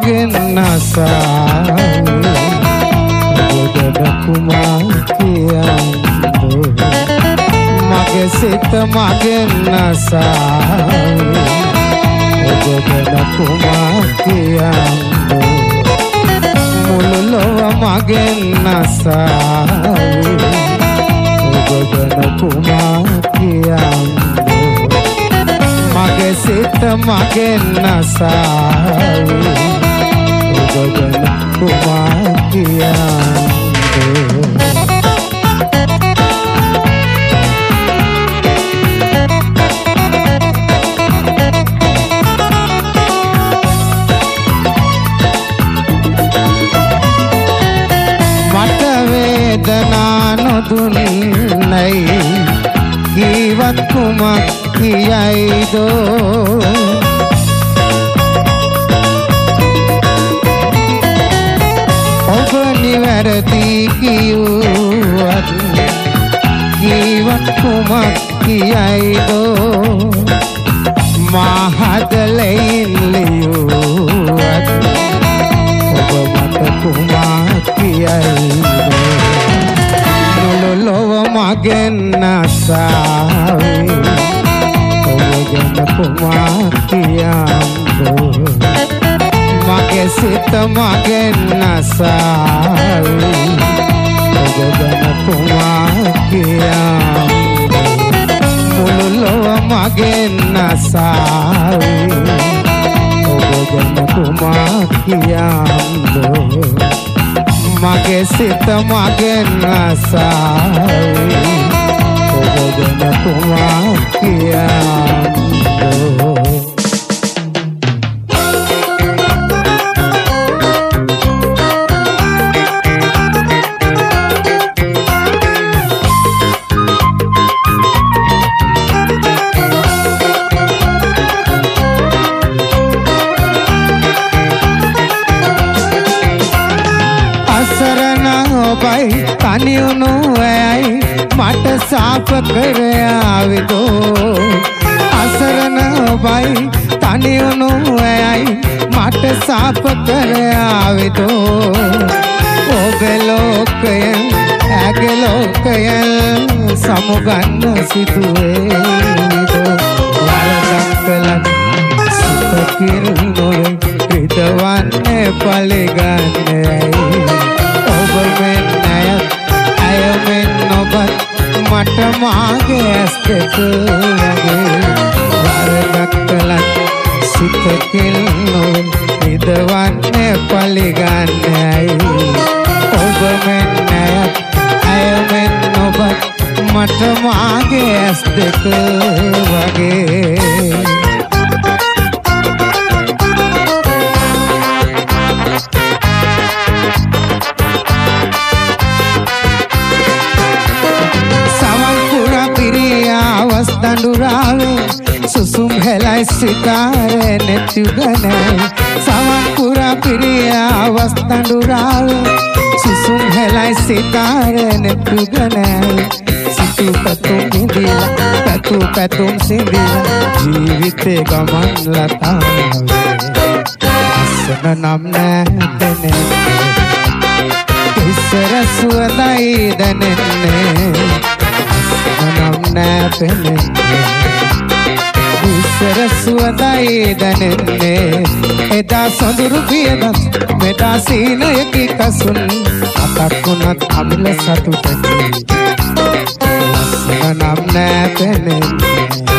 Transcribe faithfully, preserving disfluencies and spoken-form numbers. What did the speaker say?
මගෙන් නසාවේ ඔබට කුමා කියන්නද මගේ සිත මගෙන් නසාවේ ඔබට කුමා කියන්නද මුළු ලොව මගෙන් නසාවේ ඔබට කුමා කියන්නද මගේ සිත මගෙන් නසාවේ ඔබට කුමා කියන්නද වේදනා නොදුන්නයි කීවත් කුමක් කියයිද ඔබ නිවැරදි කිව්වත් කීවත් කුමක් කියයිද මා හදලෙන් ලියුවත් ඔබ මට කුමක් කියයිද ලොව මගෙන් නසාවේ ඔබ ගැන කුමා කියන්නද මගේ සිත මගෙන් නසාවේ ඔබ ගැන කුමා කියන්නද මුළු ලොව මගෙන් නසාවේ ඔබ ගැන කුමා කියන්නද මගේ සිත මගෙන් නසාවේ ඔබ ගැන කුමා කියන්නද තනියුණු ඇයි මට සාප කර ආවිදෝ අසරණ ඔබයි තනියුණු ඇයි මට සාප කර ආවිදෝ ඔබේ ලෝකයෙන් ඇගේ ලෝකයෙන් සමුගන්න සිදුවේදෝ වරදක් කළත් සිතකින් නොවේ රිදවන්නේ පලගන්නේ ඔබ මෙන් නැයත් ඇය මෙන් නොබත් මට මාගේ ඇස් දෙක වගේ වරදක් කළත් සිතකින් නොවෙන් රිදවන්නේ පලගන්නේ ඔබ මෙන් නැයත් ඇය මෙන් නොබත් මට මාගේ ඇස් දෙක වගේ දඬුරාවේ සුසුම් හෙලයි සිතාරේ නැතිුගනේ සමන් පුරා පිරියාවස් දඬුරාවේ සුසුම් හෙලයි සිතාරේ නැතිුගනේ සිතු පැතුම් ඉඳිලා පැතු පැතුම් සිඳිලා ජීවිතේ ගමන් ලතාවේ අසන නම් නැදනේ ඉස්සර සුවඳයි දැනෙන්නේ නම් නැපෙන්නේ ඉස්සර සුවඳයි දැනෙන්නේ එදා සොඳුරු පියනත් මෙදා සීනයකි කසුන් අතක් වුණත් අමිල සතුටකි ලස්සන නම් නැපෙන්නේ